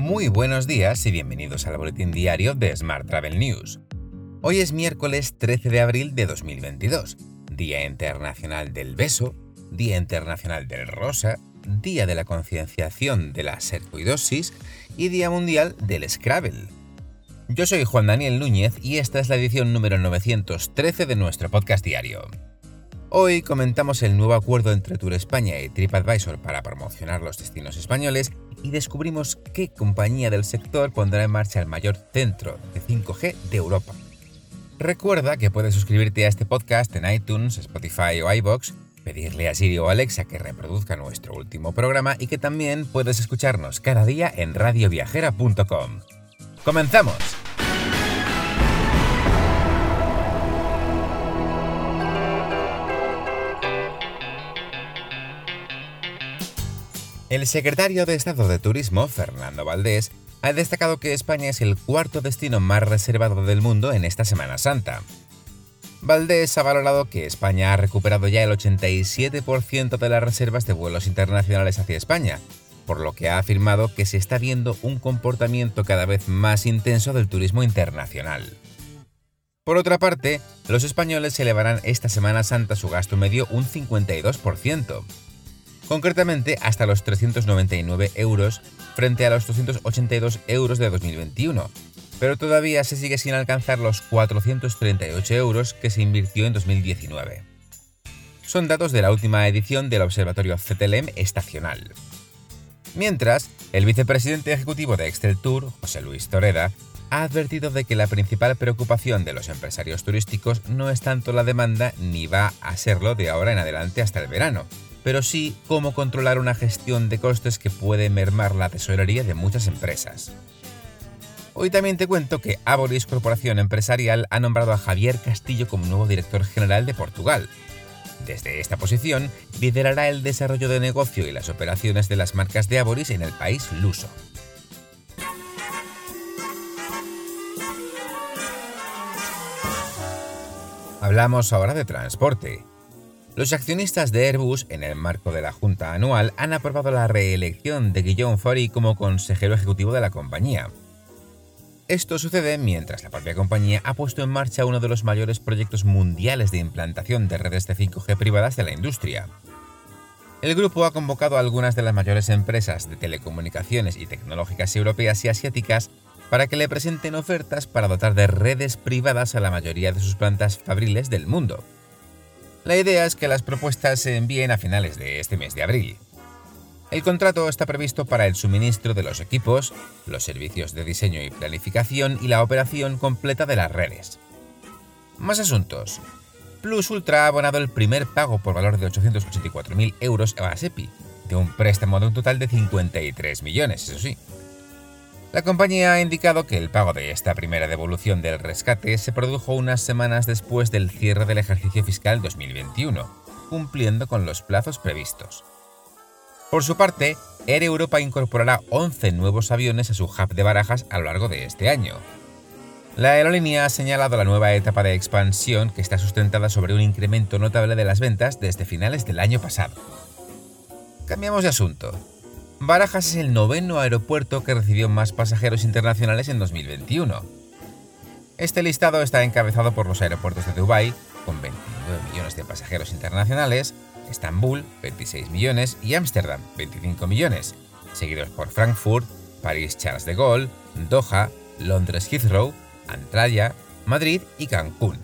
Muy buenos días y bienvenidos al boletín diario de Smart Travel News. Hoy es miércoles 13 de abril de 2022, Día Internacional del Beso, Día Internacional del Rosa, Día de la Concienciación de la Sarcoidosis y Día Mundial del Scrabble. Yo soy Juan Daniel Núñez y esta es la edición número 913 de nuestro podcast diario. Hoy comentamos el nuevo acuerdo entre Tour España y TripAdvisor para promocionar los destinos españoles y descubrimos qué compañía del sector pondrá en marcha el mayor centro de 5G de Europa. Recuerda que puedes suscribirte a este podcast en iTunes, Spotify o iVoox, pedirle a Siri o Alexa que reproduzca nuestro último programa y que también puedes escucharnos cada día en radioviajera.com. ¡Comenzamos! El secretario de Estado de Turismo, Fernando Valdés, ha destacado que España es el cuarto destino más reservado del mundo en esta Semana Santa. Valdés ha valorado que España ha recuperado ya el 87% de las reservas de vuelos internacionales hacia España, por lo que ha afirmado que se está viendo un comportamiento cada vez más intenso del turismo internacional. Por otra parte, los españoles elevarán esta Semana Santa su gasto medio un 52%. Concretamente hasta los 399 euros frente a los 282 euros de 2021, pero todavía se sigue sin alcanzar los 438 euros que se invirtió en 2019. Son datos de la última edición del Observatorio CTLM estacional. Mientras, el vicepresidente ejecutivo de Exceltour, José Luis Toreda, ha advertido de que la principal preocupación de los empresarios turísticos no es tanto la demanda ni va a serlo de ahora en adelante hasta el verano, pero sí cómo controlar una gestión de costes que puede mermar la tesorería de muchas empresas. Hoy también te cuento que Aboris Corporación Empresarial ha nombrado a Javier Castillo como nuevo director general de Portugal. Desde esta posición, liderará el desarrollo de negocio y las operaciones de las marcas de Aboris en el país luso. Hablamos ahora de transporte. Los accionistas de Airbus, en el marco de la Junta Anual, han aprobado la reelección de Guillaume Faury como consejero ejecutivo de la compañía. Esto sucede mientras la propia compañía ha puesto en marcha uno de los mayores proyectos mundiales de implantación de redes de 5G privadas de la industria. El grupo ha convocado a algunas de las mayores empresas de telecomunicaciones y tecnológicas europeas y asiáticas para que le presenten ofertas para dotar de redes privadas a la mayoría de sus plantas fabriles del mundo. La idea es que las propuestas se envíen a finales de este mes de abril. El contrato está previsto para el suministro de los equipos, los servicios de diseño y planificación y la operación completa de las redes. Más asuntos. Plus Ultra ha abonado el primer pago por valor de 884.000 euros a SEPI, de un préstamo de un total de 53 millones, eso sí. La compañía ha indicado que el pago de esta primera devolución del rescate se produjo unas semanas después del cierre del ejercicio fiscal 2021, cumpliendo con los plazos previstos. Por su parte, Air Europa incorporará 11 nuevos aviones a su hub de Barajas a lo largo de este año. La aerolínea ha señalado la nueva etapa de expansión que está sustentada sobre un incremento notable de las ventas desde finales del año pasado. Cambiamos de asunto. Barajas es el noveno aeropuerto que recibió más pasajeros internacionales en 2021. Este listado está encabezado por los aeropuertos de Dubái, con 29 millones de pasajeros internacionales, Estambul, 26 millones y Ámsterdam, 25 millones, seguidos por Frankfurt, París Charles de Gaulle, Doha, Londres Heathrow, Antalya, Madrid y Cancún.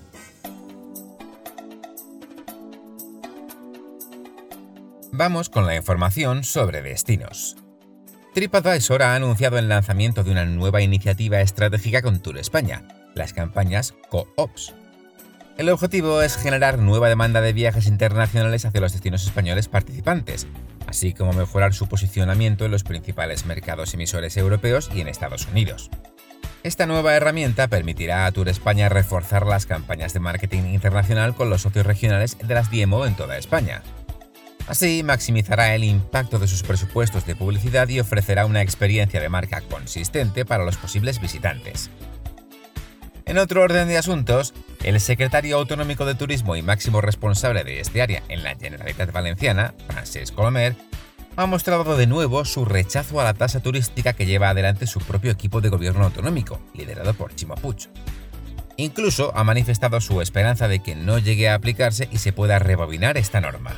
Vamos con la información sobre destinos. TripAdvisor ha anunciado el lanzamiento de una nueva iniciativa estratégica con Tour España, las campañas Co-Ops. El objetivo es generar nueva demanda de viajes internacionales hacia los destinos españoles participantes, así como mejorar su posicionamiento en los principales mercados emisores europeos y en Estados Unidos. Esta nueva herramienta permitirá a Tour España reforzar las campañas de marketing internacional con los socios regionales de las DMO en toda España. Así, maximizará el impacto de sus presupuestos de publicidad y ofrecerá una experiencia de marca consistente para los posibles visitantes. En otro orden de asuntos, el secretario autonómico de Turismo y máximo responsable de este área en la Generalitat Valenciana, Francesc Colomer, ha mostrado de nuevo su rechazo a la tasa turística que lleva adelante su propio equipo de gobierno autonómico, liderado por Ximo Puig. Incluso ha manifestado su esperanza de que no llegue a aplicarse y se pueda rebobinar esta norma.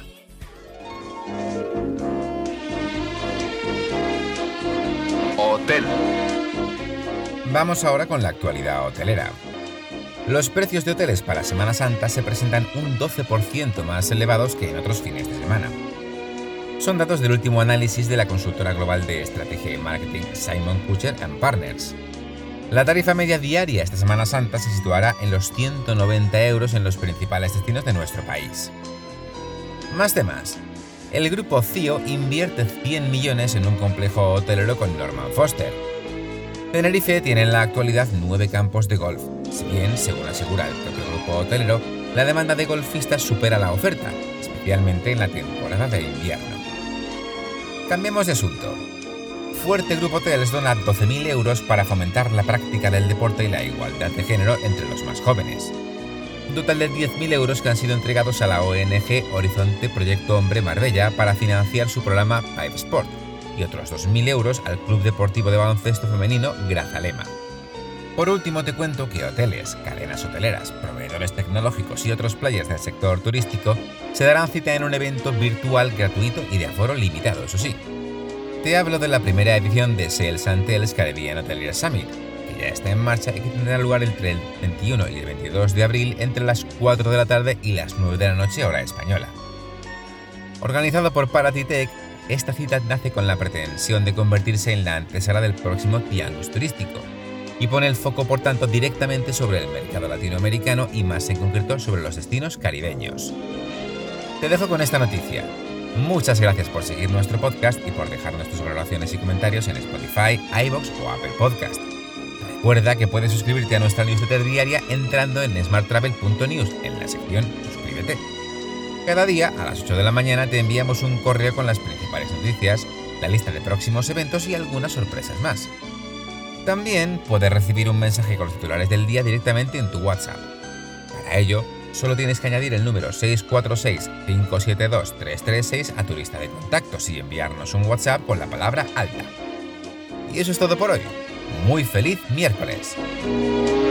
Hotel. Vamos ahora con la actualidad hotelera. Los precios de hoteles para Semana Santa se presentan un 12% más elevados que en otros fines de semana. Son datos del último análisis de la consultora global de estrategia y marketing Simon-Kucher & Partners. La tarifa media diaria esta Semana Santa se situará en los 190 euros en los principales destinos de nuestro país. Más temas. El grupo CIO invierte 100 millones en un complejo hotelero con Norman Foster. Tenerife tiene en la actualidad 9 campos de golf, si bien, según asegura el propio grupo hotelero, la demanda de golfistas supera la oferta, especialmente en la temporada de invierno. Cambiemos de asunto. Fuerte Group Hotels dona 12.000 euros para fomentar la práctica del deporte y la igualdad de género entre los más jóvenes. Un total de 10.000 euros que han sido entregados a la ONG Horizonte Proyecto Hombre Marbella para financiar su programa Pipe Sport, y otros 2.000 euros al Club Deportivo de Baloncesto Femenino Grazalema. Por último te cuento que hoteles, cadenas hoteleras, proveedores tecnológicos y otros players del sector turístico se darán cita en un evento virtual gratuito y de aforo limitado, eso sí. Te hablo de la primera edición de Sales & Tales Caribbean Hotelier Summit, que ya está en marcha y que tendrá lugar entre el 21 y el 22 de abril entre las 4 de la tarde y las 9 de la noche hora española. Organizado por Paratitech, esta cita nace con la pretensión de convertirse en la antesala del próximo Tianguis turístico y pone el foco, por tanto, directamente sobre el mercado latinoamericano y más en concreto sobre los destinos caribeños. Te dejo con esta noticia. Muchas gracias por seguir nuestro podcast y por dejarnos tus valoraciones y comentarios en Spotify, iVoox o Apple Podcast. Recuerda que puedes suscribirte a nuestra newsletter diaria entrando en smarttravel.news en la sección Suscríbete. Cada día, a las 8 de la mañana, te enviamos un correo con las principales noticias, la lista de próximos eventos y algunas sorpresas más. También puedes recibir un mensaje con los titulares del día directamente en tu WhatsApp. Para ello, solo tienes que añadir el número 646-572-336 a tu lista de contactos y enviarnos un WhatsApp con la palabra alta. Y eso es todo por hoy. Muy feliz miércoles.